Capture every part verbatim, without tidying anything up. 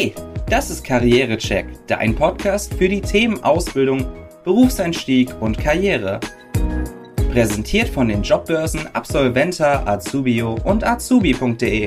Hey, das ist Karrierecheck, dein Podcast für die Themen Ausbildung, Berufseinstieg und Karriere. Präsentiert von den Jobbörsen Absolventa, Azubio und azubi punkt de.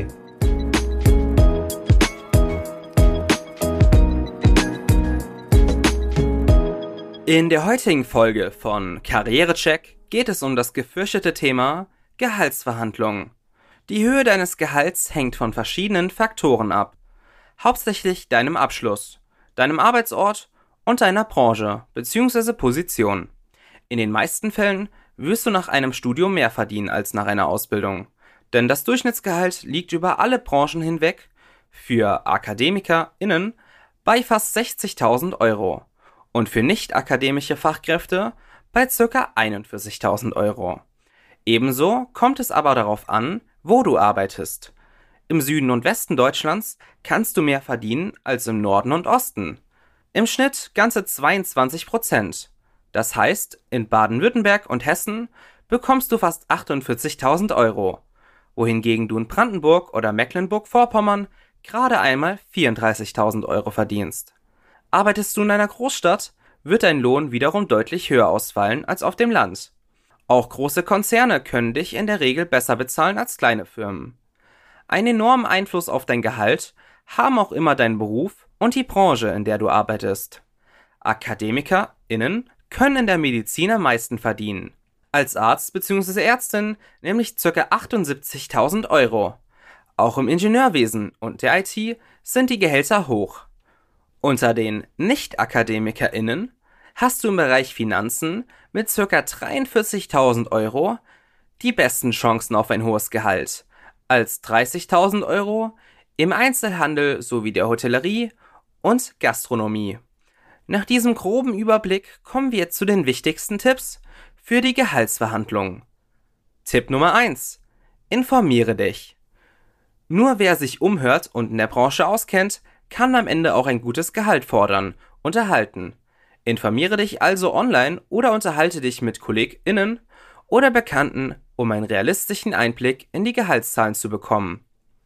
In der heutigen Folge von Karrierecheck geht es um das gefürchtete Thema Gehaltsverhandlungen. Die Höhe deines Gehalts hängt von verschiedenen Faktoren ab. Hauptsächlich deinem Abschluss, deinem Arbeitsort und deiner Branche bzw. Position. In den meisten Fällen wirst du nach einem Studium mehr verdienen als nach einer Ausbildung. Denn das Durchschnittsgehalt liegt über alle Branchen hinweg für AkademikerInnen bei fast sechzigtausend Euro und für nicht-akademische Fachkräfte bei ca. einundvierzigtausend Euro. Ebenso kommt es aber darauf an, wo du arbeitest. Im Süden und Westen Deutschlands kannst du mehr verdienen als im Norden und Osten. Im Schnitt ganze zweiundzwanzig Prozent. Das heißt, in Baden-Württemberg und Hessen bekommst du fast achtundvierzigtausend Euro, wohingegen du in Brandenburg oder Mecklenburg-Vorpommern gerade einmal vierunddreißigtausend Euro verdienst. Arbeitest du in einer Großstadt, wird dein Lohn wiederum deutlich höher ausfallen als auf dem Land. Auch große Konzerne können dich in der Regel besser bezahlen als kleine Firmen. Einen enormen Einfluss auf dein Gehalt haben auch immer dein Beruf und die Branche, in der du arbeitest. AkademikerInnen können in der Medizin am meisten verdienen. Als Arzt bzw. Ärztin nämlich ca. achtundsiebzigtausend Euro. Auch im Ingenieurwesen und der I T sind die Gehälter hoch. Unter den Nicht-AkademikerInnen hast du im Bereich Finanzen mit ca. dreiundvierzigtausend Euro die besten Chancen auf ein hohes Gehalt, als dreißigtausend Euro im Einzelhandel sowie der Hotellerie und Gastronomie. Nach diesem groben Überblick kommen wir zu den wichtigsten Tipps für die Gehaltsverhandlungen. Tipp Nummer eins. Informiere dich. Nur wer sich umhört und in der Branche auskennt, kann am Ende auch ein gutes Gehalt fordern und erhalten. Informiere dich also online oder unterhalte dich mit KollegInnen oder Bekannten, um einen realistischen Einblick in die Gehaltszahlen zu bekommen.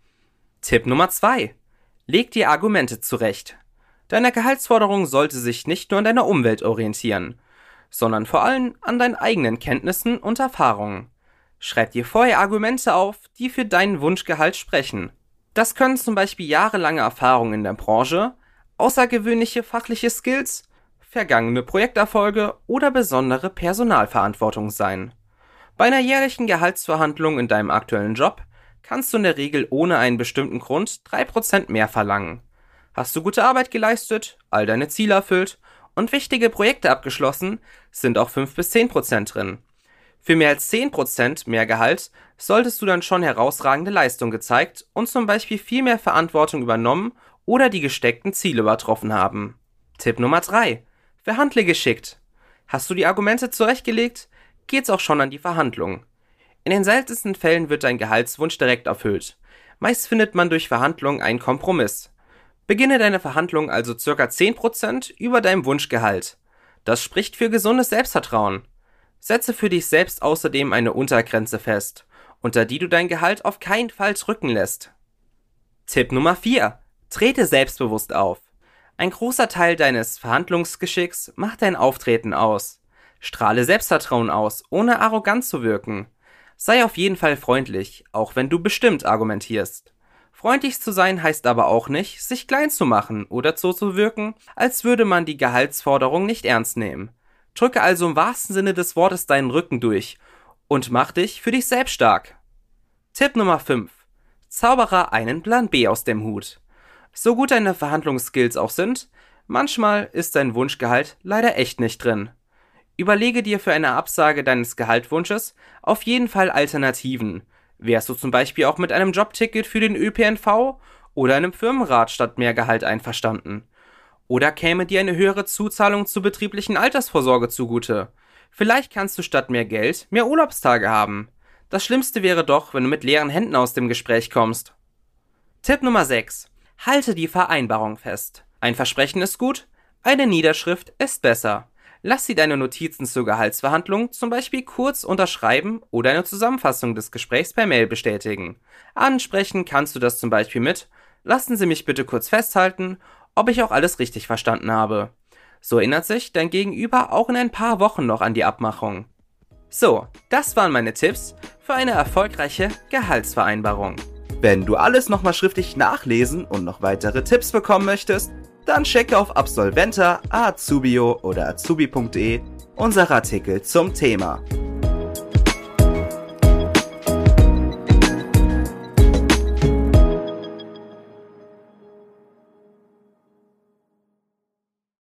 Tipp Nummer zwei. Leg dir Argumente zurecht. Deine Gehaltsforderung sollte sich nicht nur an deiner Umwelt orientieren, sondern vor allem an deinen eigenen Kenntnissen und Erfahrungen. Schreib dir vorher Argumente auf, die für deinen Wunschgehalt sprechen. Das können zum Beispiel jahrelange Erfahrungen in der Branche, außergewöhnliche fachliche Skills, vergangene Projekterfolge oder besondere Personalverantwortung sein. Bei einer jährlichen Gehaltsverhandlung in deinem aktuellen Job kannst du in der Regel ohne einen bestimmten Grund drei Prozent mehr verlangen. Hast du gute Arbeit geleistet, all deine Ziele erfüllt und wichtige Projekte abgeschlossen, sind auch fünf bis zehn Prozent drin. Für mehr als zehn Prozent mehr Gehalt solltest du dann schon herausragende Leistung gezeigt und zum Beispiel viel mehr Verantwortung übernommen oder die gesteckten Ziele übertroffen haben. Tipp Nummer drei. Verhandle geschickt. Hast du die Argumente zurechtgelegt, geht's auch schon an die Verhandlung. In den seltensten Fällen wird dein Gehaltswunsch direkt erfüllt. Meist findet man durch Verhandlungen einen Kompromiss. Beginne deine Verhandlung also ca. zehn Prozent über deinem Wunschgehalt. Das spricht für gesundes Selbstvertrauen. Setze für dich selbst außerdem eine Untergrenze fest, unter die du dein Gehalt auf keinen Fall drücken lässt. Tipp Nummer vier. Trete selbstbewusst auf. Ein großer Teil deines Verhandlungsgeschicks macht dein Auftreten aus. Strahle Selbstvertrauen aus, ohne arrogant zu wirken. Sei auf jeden Fall freundlich, auch wenn du bestimmt argumentierst. Freundlich zu sein heißt aber auch nicht, sich klein zu machen oder so zu wirken, als würde man die Gehaltsforderung nicht ernst nehmen. Drücke also im wahrsten Sinne des Wortes deinen Rücken durch und mach dich für dich selbst stark. Tipp Nummer fünf. Zaubere einen Plan B aus dem Hut. So gut deine Verhandlungsskills auch sind, manchmal ist dein Wunschgehalt leider echt nicht drin. Überlege dir für eine Absage deines Gehaltswunsches auf jeden Fall Alternativen. Wärst du zum Beispiel auch mit einem Jobticket für den Ö P N V oder einem Firmenrat statt mehr Gehalt einverstanden? Oder käme dir eine höhere Zuzahlung zur betrieblichen Altersvorsorge zugute? Vielleicht kannst du statt mehr Geld mehr Urlaubstage haben. Das Schlimmste wäre doch, wenn du mit leeren Händen aus dem Gespräch kommst. Tipp Nummer sechs. Halte die Vereinbarung fest. Ein Versprechen ist gut, eine Niederschrift ist besser. Lass sie deine Notizen zur Gehaltsverhandlung zum Beispiel kurz unterschreiben oder eine Zusammenfassung des Gesprächs per Mail bestätigen. Ansprechen kannst du das zum Beispiel mit: Lassen Sie mich bitte kurz festhalten, ob ich auch alles richtig verstanden habe. So erinnert sich dein Gegenüber auch in ein paar Wochen noch an die Abmachung. So, das waren meine Tipps für eine erfolgreiche Gehaltsvereinbarung. Wenn du alles nochmal schriftlich nachlesen und noch weitere Tipps bekommen möchtest, dann checke auf Absolventa, Azubio oder azubi punkt de unsere Artikel zum Thema.